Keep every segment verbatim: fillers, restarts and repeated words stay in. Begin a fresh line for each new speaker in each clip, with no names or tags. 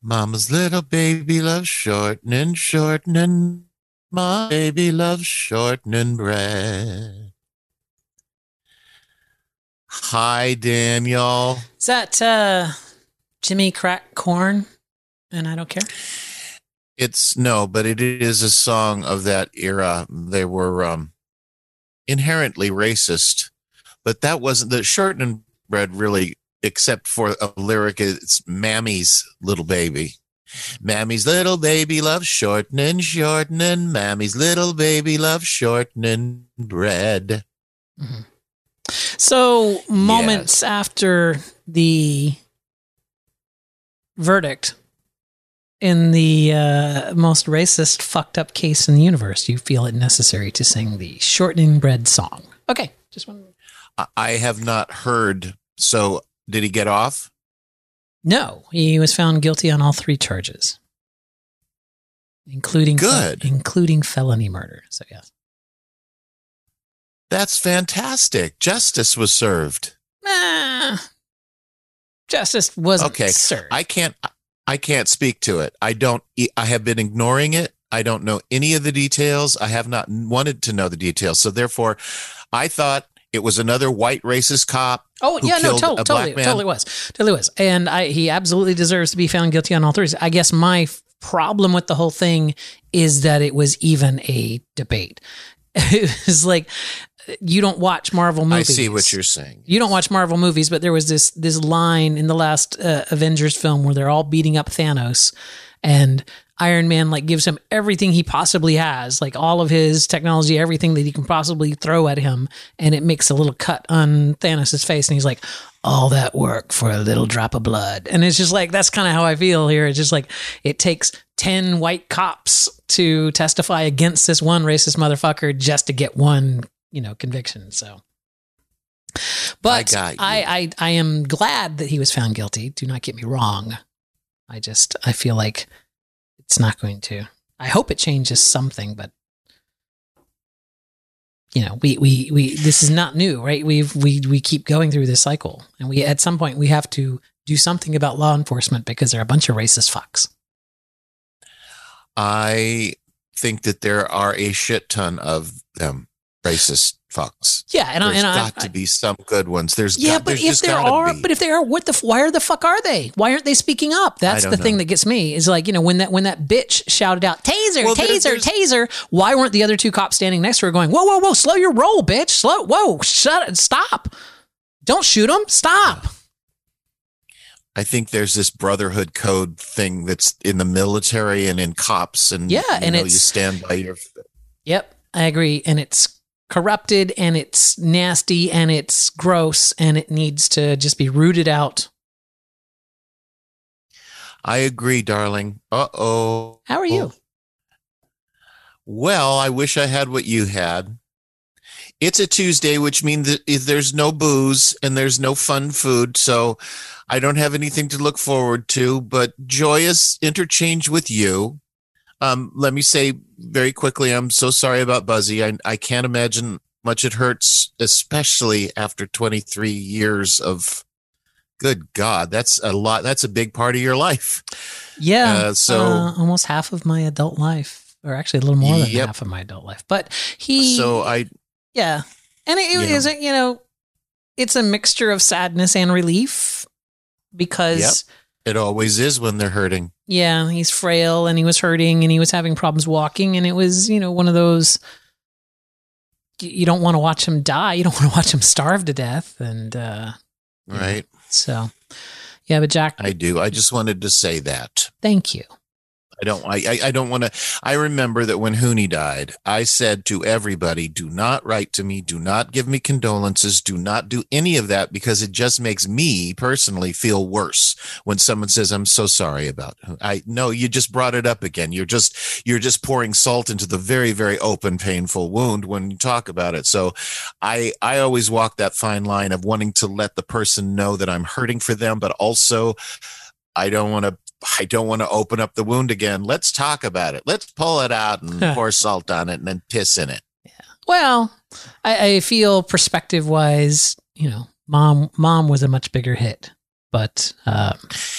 Mama's little baby loves shortening, shortening. My baby loves shortening bread. Hi, Daniel.
Is that uh, Jimmy Crack Corn? And I don't care.
It's no, but it is a song of that era. They were um, inherently racist, but that wasn't the shortening bread really, except for a lyric. It's Mammy's little baby. Mammy's little baby loves shortening, shortening. Mammy's little baby loves shortening bread.
Mm-hmm. So moments yes. after the verdict in the uh, most racist, fucked up case in the universe, you feel it necessary to sing the shortening bread song. Okay, just one.
I have not heard. So did he get off?
No, he was found guilty on all three charges, including
good,
fel- including felony murder. So yes,
that's fantastic. Justice was served.
Nah, justice wasn't
okay.
served.
I can't. I can't speak to it. I don't. I have been ignoring it. I don't know any of the details. I have not wanted to know the details. So therefore, I thought it was another white racist cop.
Oh yeah, no, to- totally, totally was, totally was, and I, he absolutely deserves to be found guilty on all three. I guess my f- problem with the whole thing is that it was even a debate. It was like, you don't watch Marvel movies.
I see what you're saying.
You don't watch Marvel movies, but there was this this line in the last uh, Avengers film where they're all beating up Thanos, and Iron Man like gives him everything he possibly has, like all of his technology, everything that he can possibly throw at him, and it makes a little cut on Thanos' face, and he's like, all that work for a little drop of blood. And it's just like, that's kind of how I feel here. It's just like, it takes ten white cops to testify against this one racist motherfucker just to get one, you know, conviction. So, but I, I, I, I am glad that he was found guilty. Do not get me wrong. I just, I feel like it's not going to, I hope it changes something, but you know, we, we, we, this is not new, right? We've, we, we keep going through this cycle, and we, at some point we have to do something about law enforcement because they're a bunch of racist fucks.
I think that there are a shit ton of them. Racist fucks.
Yeah, and
there's
I, and
got
I,
to be some good ones. There's
yeah,
got,
but
there's
if
just
there are,
be.
but if there are, what the why are the fuck are they? Why aren't they speaking up? That's the know. thing that gets me. Is like, you know, when that when that bitch shouted out taser, well, taser, taser. Why weren't the other two cops standing next to her going, whoa, whoa, whoa, slow your roll, bitch, slow, whoa, shut it, stop, don't shoot him, stop.
I think there's this brotherhood code thing that's in the military and in cops, and
yeah,
you
and
know,
it's,
you stand by your.
Yep, I agree, and it's corrupted, and it's nasty, and it's gross, and it needs to just be rooted out.
I agree, darling. Uh-oh.
How are you?
Well, I wish I had what you had. It's a Tuesday, which means that there's no booze and there's no fun food, so I don't have anything to look forward to, but joyous interchange with you. Um, let me say very quickly, I'm so sorry about Buzzy. I, I can't imagine much it hurts, especially after twenty-three years of, good God, that's a lot. That's a big part of your life.
Yeah.
Uh, so
uh, almost half of my adult life, or actually a little more than yep. half of my adult life. But he,
so I,
yeah. And it, it isn't, you know, it's a mixture of sadness and relief because
yep. It always is when they're hurting.
Yeah, he's frail and he was hurting and he was having problems walking, and it was, you know, one of those, you don't want to watch him die. You don't want to watch him starve to death. And, uh,
right.
Know, so, yeah, but Jack.
I do. I just wanted to say that.
Thank you.
I don't, I, I don't want to, I remember that when Hooney died, I said to everybody, do not write to me. Do not give me condolences. Do not do any of that, because it just makes me personally feel worse when someone says, I'm so sorry about it. I know you just brought it up again. You're just, you're just pouring salt into the very, very open, painful wound when you talk about it. So I, I always walk that fine line of wanting to let the person know that I'm hurting for them, but also I don't want to, I don't want to open up the wound again. Let's talk about it. Let's pull it out and pour salt on it and then piss in it.
Yeah. Well, I, I feel perspective wise, you know, mom, mom was a much bigger hit, but, um,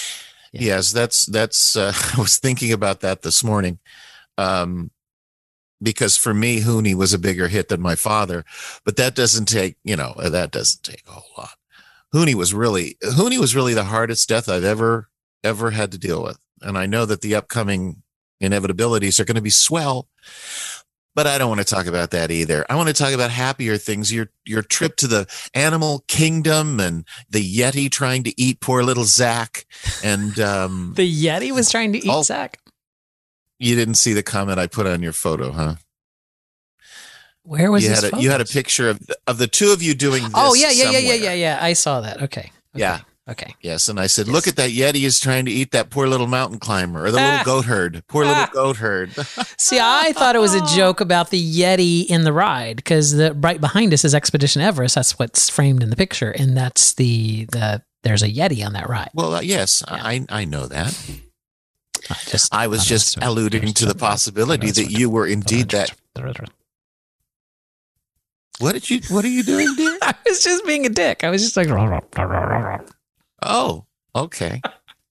Yeah.
Yes, that's that's. Uh, I was thinking about that this morning, um, because for me, Hooney was a bigger hit than my father, but that doesn't take you know that doesn't take a whole lot. Hooney was really Hooney was really the hardest death I've ever ever had to deal with, and I know that the upcoming inevitabilities are going to be swell. But I don't want to talk about that either. I want to talk about happier things. Your your trip to the animal kingdom and the Yeti trying to eat poor little Zach. And um,
The Yeti was trying to eat
all,
Zach.
You didn't see the comment I put on your photo, huh?
Where was
you
this
had a,
photo?
You had a picture of the, of the two of you doing this.
Oh, yeah, yeah,
somewhere.
yeah, yeah, yeah, yeah. I saw that. Okay. okay.
Yeah.
Okay.
Yes, and I said,
Yes.
look at that Yeti is trying to eat that poor little mountain climber or the
Ah.
little goat herd. Poor
Ah.
little goat herd.
See, I thought it was a joke about the Yeti in the ride because the right behind us is Expedition Everest. That's what's framed in the picture, and that's the the there's a Yeti on that ride.
Well, uh, yes,
Yeah.
I I know that.
I just
I was
thought it
just
was-
alluding to the possibility that you were indeed that. What did you? What are you doing, dear?
I was just being a dick. I was just like,
Oh, okay.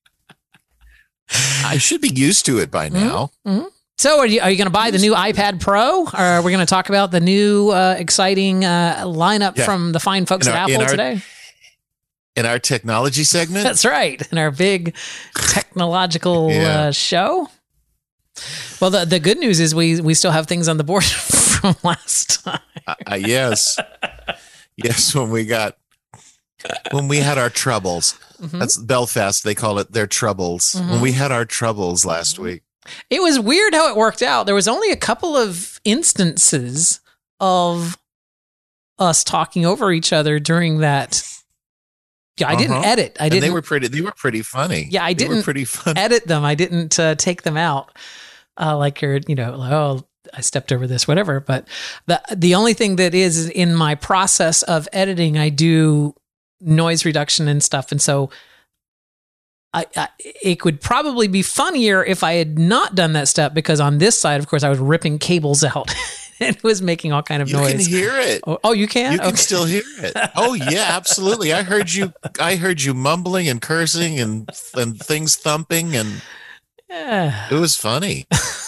I should be used to it by now.
so are you are you going to buy the new iPad Pro, or are we going to talk about the new uh, exciting uh, lineup
Yeah.
from the fine folks
In
at
our- in
Apple
our-
today?
In our technology segment,
That's right. In our big technological
Yeah.
uh, show. Well, the the good news is we we still have things on the board from last time.
uh, uh, yes, yes. When we got when we had our troubles,
Mhm.
that's Belfast. They call it their troubles.
Mhm.
When we had our troubles last week.
It was weird how it worked out. There was only a couple of instances of us talking over each other during that. Yeah, I didn't
Uh-huh.
edit. I
And
didn't
they were pretty. They were pretty funny.
Yeah, I
They were
didn't
pretty funny.
edit them. I didn't uh, take them out. Uh, like you're, you know, like, oh, I stepped over this, whatever. But the the only thing that is in my process of editing, I do noise reduction and stuff, and so I, I it would probably be funnier if I had not done that step, because on this side, of course, I was ripping cables out and was making all kind of
You
noise.
can hear it.
Oh, oh, you can?
You can
Okay.
still hear it. Oh yeah, absolutely. I heard you. I heard you mumbling and cursing and and things thumping, and
Yeah.
it was funny.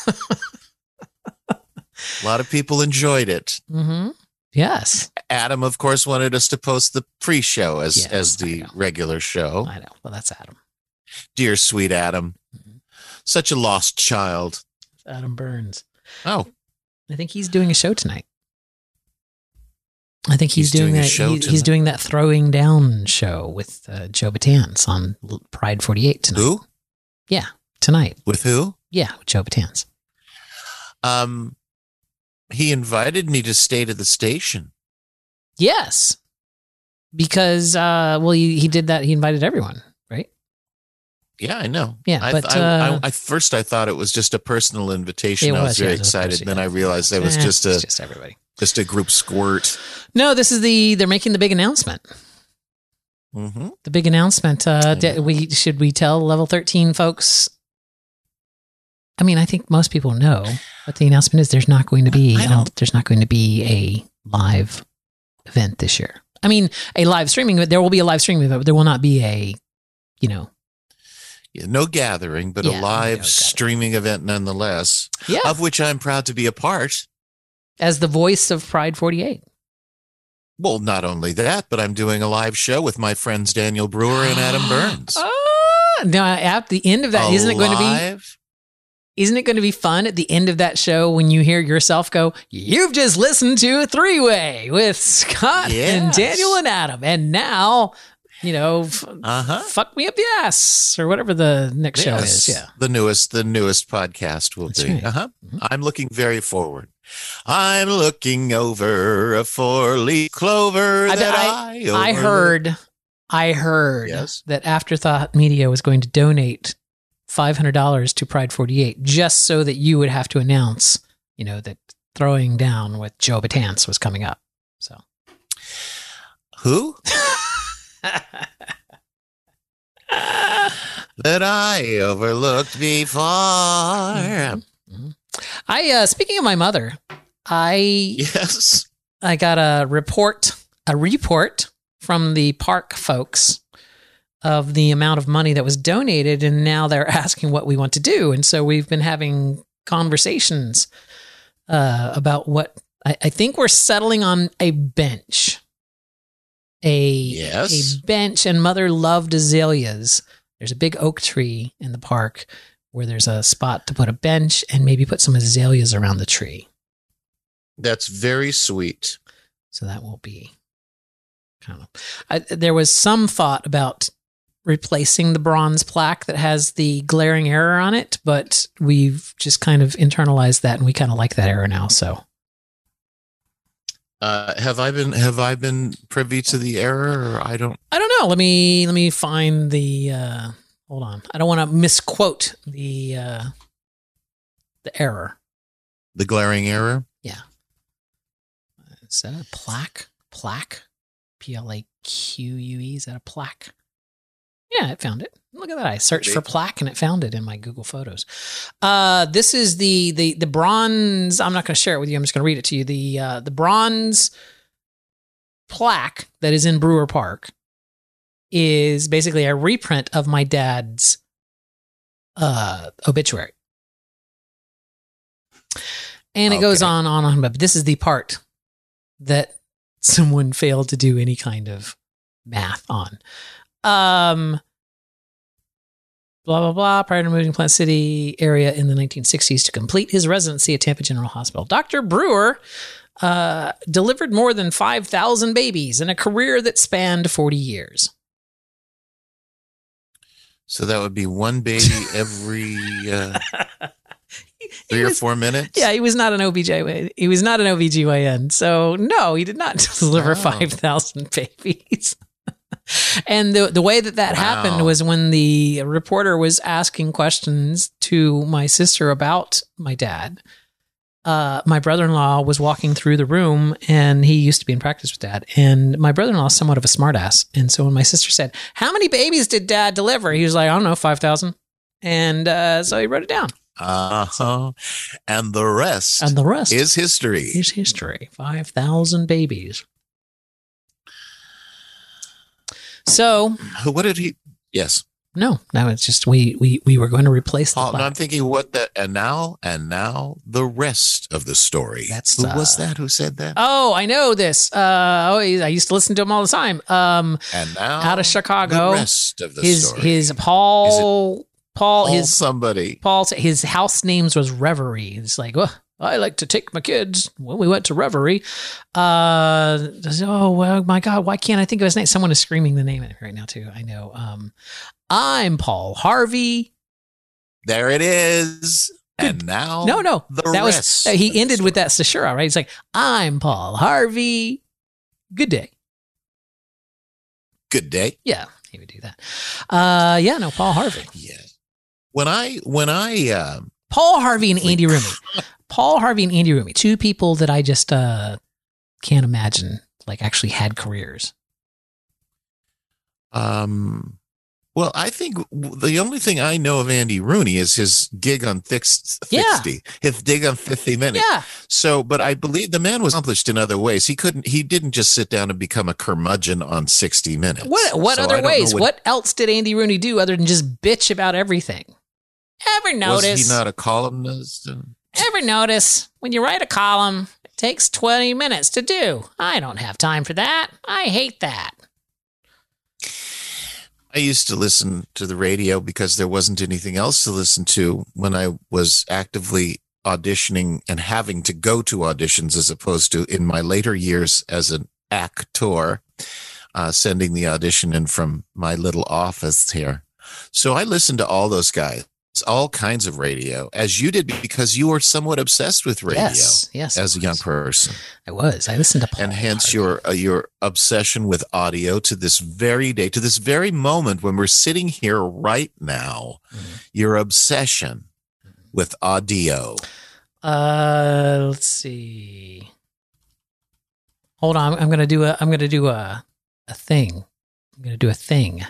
A lot of people enjoyed it.
Mm-hmm. Yes.
Adam, of course, wanted us to post the pre-show as
Yes,
as
I
the
know.
regular show.
I know. Well, that's Adam.
Dear sweet Adam,
Mm-hmm.
such a lost child.
Adam Burns.
Oh,
I think he's doing a show tonight. I think he's,
He's
doing,
doing a
that.
show
he- he's
tonight?
doing that throwing down show with uh, Joe Batanz on L- Pride forty-eight tonight.
who
Tonight,
with who?
yeah, with Joe Batanz.
Um, he invited me to stay to the station.
Yes, because uh, well, he, he did that. He invited everyone, right?
Yeah, I know.
Yeah,
I,
but,
I,
uh,
I, I first I thought it was just a personal invitation.
It
I was
was,
very
yes, of
excited.
course,
Then
yeah.
I realized it was
Eh,
just a
it's just everybody.
just a group squirt.
No, this is the they're making the big announcement.
Mm-hmm.
The big announcement. Uh,
Yeah.
d- we should we tell level thirteen folks. I mean, I think most people know what the announcement is. There's not going to be
I don't-
there's not going to be a live event this year. I mean, a live streaming event. There will be a live streaming event, but there will not be a, you know,
Yeah, no gathering, but
Yeah,
a
no
live
gathering.
streaming event nonetheless,
yeah,
of which I'm proud to be a part.
as the voice of Pride forty-eight.
Well, not only that, but I'm doing a live show with my friends Daniel Brewer and Adam Burns.
Ah, now, at the end of that,
A
isn't it going to be?
live-
Isn't it going to be fun at the end of that show when you hear yourself go, "You've just listened to a three-way with Scott and
Yes.
Daniel and Adam, and now, you know, f-
Uh-huh.
fuck me up the ass," or whatever the next show
Yes,
is. Yeah,
the newest, the newest podcast will
That's
be.
right.
Uh-huh.
Mhm.
I'm looking very forward. I'm looking over a four-leaf clover
I,
that
I,
I,
I
overlooked.
heard, I heard
Yes.
that Afterthought Media was going to donate five hundred dollars to Pride forty-eight just so that you would have to announce, you know, that Throwing Down with Joe Batanz was coming up. So.
Who? That I overlooked before.
Mhm. I uh speaking of my mother, I
Yes.
I got a report a report from the park folks of the amount of money that was donated, and now they're asking what we want to do. And so we've been having conversations uh, about what I, I think we're settling on a bench. A,
Yes.
a bench, and Mother loved azaleas. There's a big oak tree in the park where there's a spot to put a bench and maybe put some azaleas around the tree.
That's very sweet.
So that will be kind of. I, there was some thought about replacing the bronze plaque that has the glaring error on it, but we've just kind of internalized that, and we kind of like that error now. So,
Uh, have I been have I been privy to the error? Or I don't.
I don't know. Let me let me find the. Uh, hold on. I don't want to misquote the uh, the error.
The glaring error.
Yeah. Is that a plaque? Plaque? P L A Q U E. Is that a plaque? Yeah, it found it. Look at that. I searched for plaque and it found it in my Google Photos. Uh, this is the the the bronze. I'm not going to share it with you. I'm just going to read it to you. The uh, the bronze plaque that is in Brewer Park is basically a reprint of my dad's uh, obituary. And it
Okay.
goes on, on, on. But this is the part that someone failed to do any kind of math on. Um, blah, blah, blah. Prior to moving to Plant City area in the nineteen sixties to complete his residency at Tampa General Hospital, Doctor Brewer uh, delivered more than five thousand babies in a career that spanned forty years.
So that would be one baby every uh, three
He
or
was-
four minutes.
Yeah, he was not an O B G Y N. He was not an O B G Y N. So, no, he did not deliver
Oh.
five thousand babies. And the the way that that
Wow.
happened was when the reporter was asking questions to my sister about my dad. Uh, my brother-in-law was walking through the room, and he used to be in practice with Dad. And my brother-in-law is somewhat of a smartass. And so when my sister said, "How many babies did Dad deliver?" He was like, "I don't know, five thousand." And uh, so he wrote it down.
Uh-huh. And the rest
And the rest
is history.
is history. five thousand babies. So,
What did he? Yes.
no, no, it's just we we we were going to replace the
Oh, no,
plaque.
I'm thinking what the and now and now the rest of the story.
That's,
who was
uh,
that? Who said that?
Oh, I know this. Uh, oh, I used to listen to him all the time. Um,
and now
out of Chicago,
the rest of the
his
story.
his Paul Paul
All
his
somebody.
Paul his house names was Reverie. It's like, well, I like to take my kids when we went to Reverie. Uh, oh well, my God, why can't I think of his name? Someone is screaming the name right now too. I know. Um, I'm Paul Harvey.
There it is. And now
No, no,
the
that was
rest
uh,
of
he
the
ended with
story.
that Sashura, right? He's like, I'm Paul Harvey. Good day.
Good day.
Yeah, he would do that. Uh, yeah, no, Paul Harvey.
Yeah. When I when I uh,
Paul Harvey and Andy Rooney. Paul Harvey and Andy Rooney, two people that I just uh, can't imagine like actually had careers.
um well, I think w- the only thing I know of Andy Rooney is his gig on Fix-
Yeah.
fifty, his gig on fifty minutes.
Yeah,
So, but I believe the man was accomplished in other ways. He couldn't, he didn't just sit down and become a curmudgeon on sixty minutes.
what what
So I
other
don't know
ways? What, else did Andy Rooney do other than just bitch about everything? Ever notice?
Was he not a columnist? And-
Ever notice when you write a column, it takes twenty minutes to do? I don't have time for that. I hate that.
I used to listen to the radio because there wasn't anything else to listen to when I was actively auditioning and having to go to auditions, as opposed to in my later years as an actor, uh, sending the audition in from my little office here. So I listened to all those guys, all kinds of radio, as you did, because you were somewhat obsessed with radio
Yes, yes.
as
I
a young
was.
person.
I was. I listened to Paul
And hence
Harvey.
your uh, your obsession with audio to this very day, to this very moment when we're sitting here right now.
Mhm.
Your obsession with audio.
Uh, let's see. Hold on. I'm gonna do a. I'm gonna do a a thing. I'm gonna do a thing.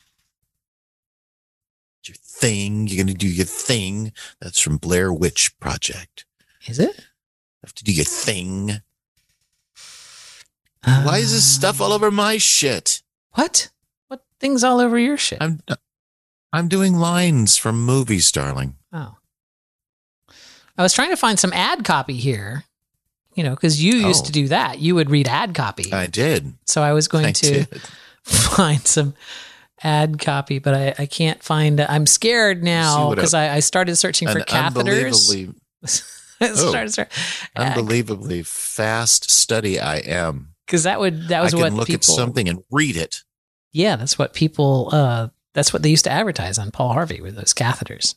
Your thing. You're going to do your thing. That's from Blair Witch Project.
Is it?
You have to do your thing. Why is this stuff all over my shit?
What? What? things all over your shit?
I'm I'm doing lines from movies, darling.
Oh. I was trying to find some ad copy here, you know, because you used
Oh.
to do that. You would read ad copy.
I did.
So I was going
I
to
did.
find some ad copy, but I, I can't find it. I'm scared now
what a-
because I, I started searching for
An
catheters.
unbelievably,
I started search-
unbelievably fast study I am.
because that would that was
I
what
can look
people,
at something and read it.
Yeah, that's what people. Uh, that's what they used to advertise on Paul Harvey with those catheters.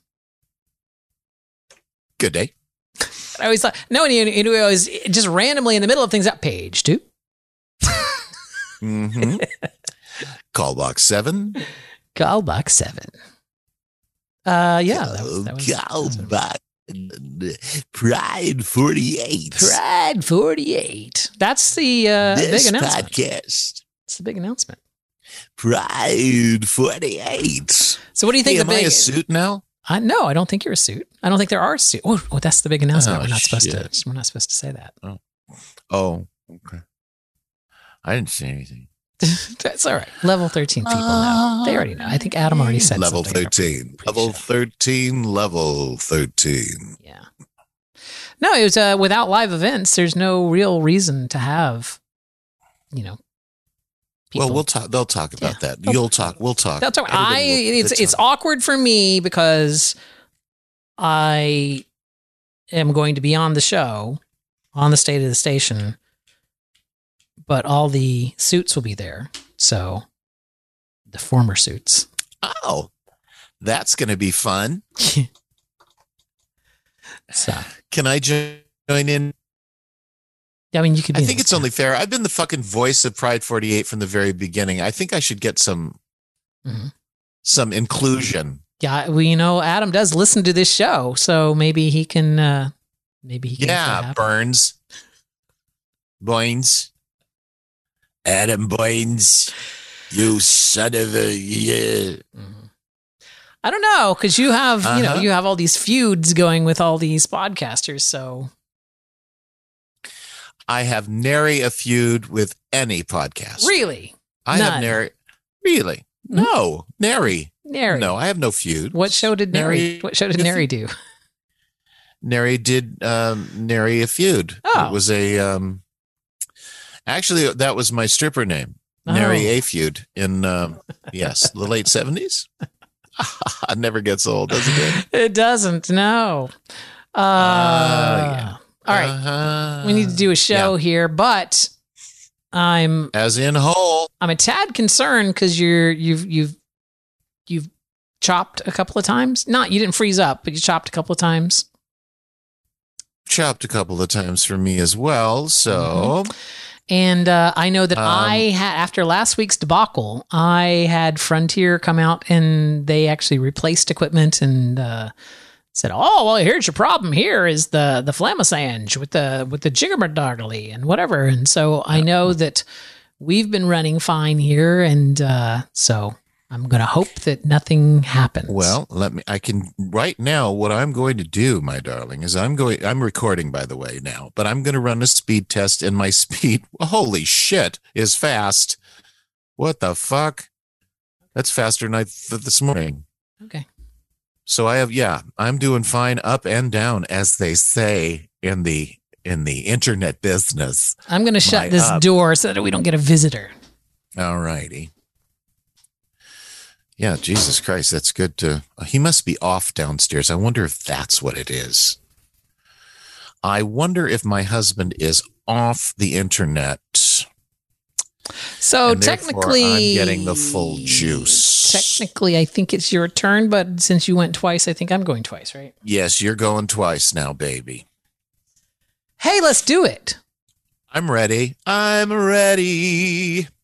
Good day.
I always thought no, and you, you always just randomly in the middle of things up page two.
Mm-hmm. Call box seven.
Call box seven. Uh, yeah, that was, that was, that
Call
was
box. Pride forty-eight.
Pride forty-eight. That's the uh,
This
big announcement.
podcast.
It's the big announcement.
Pride forty-eight.
So, what do you think?
Hey,
the
am I
big?
a suit now?
I no, I don't think you're a suit. I don't think there are suits. Oh, oh, that's the big announcement.
Oh,
we're not supposed
shit.
to. We're not supposed to say that.
Oh, okay. I didn't see anything.
That's all right. Level thirteen people know. They already know. I think Adam already said
Level
something.
thirteen.
Pretty
Level
sure.
thirteen. Level thirteen.
Yeah. No, it was uh, without live events. There's no real reason to have, you know. People.
Well, we'll talk. They'll talk about
Yeah.
that. You'll talk. We'll talk.
That's all right. I
Everybody will-
it's it's awkward for me because I am going to be on the show on the State of the Station, but all the suits will be there. So the former suits.
Oh, that's going to be fun.
So
Can I jo- join in?
I mean, you could. Be
I
in
think
this
it's
guy.
only fair. I've been the fucking voice of Pride forty-eight from the very beginning. I think I should get some
Mhm.
some inclusion.
Yeah, well, you know, Adam does listen to this show, so maybe he can. Uh, maybe he can. make that
Yeah,
happen.
Burns, Boynes, Adam Boynes, you son of a yeah.
Mhm. I don't know because you have you know
Uh-huh.
you have all these feuds going with all these podcasters, so.
I have nary a feud with any podcast.
Really?
I
None.
have nary. Really? No, nary.
Nary.
No, I have no feud.
What show did Nary?
Nary-
What show did Nary do?
Nary did um, nary a feud.
Oh.
It was a um, actually that was my stripper name, Nary
Oh.
a feud in um, yes the late seventies. It never gets old, does it?
It doesn't. No. Uh,
yeah.
All right.
Uh-huh.
We need to do a show here, but I'm
as in whole.
I'm a tad concerned because you're you've you've you've chopped a couple of times. Not you didn't freeze up, but you chopped a couple of times.
Chopped a couple of times for me as well. So
And uh, I know that
Um,
I had, after last week's debacle, I had Frontier come out and they actually replaced equipment and uh, said, "Oh, well, here's your problem. Here is the the Flamasange with the with the jiggermadogly and whatever." And so I know that we've been running fine here, and uh, so I'm going to hope that nothing happens.
well, let me. I can right now. What I'm going to do, my darling, is I'm going. I'm recording, by the way, now, but I'm going to run a speed test, and my speed. Holy shit, is fast. What the fuck? That's faster than I th- this morning.
Okay.
So I have, yeah, I'm doing fine up and down, as they say in the in the internet business.
I'm going to shut
My
this
up.
door so that we don't get a visitor.
All righty. Yeah, Jesus Christ, that's good to. He must be off downstairs. I wonder if that's what it is. I wonder if my husband is off the internet.
So
And therefore,
technically,
I'm getting the full juice.
Technically, I think it's your turn, but since you went twice, I think I'm going twice, right?
Yes, you're going twice now, baby.
Hey, let's do it.
I'm ready. I'm ready.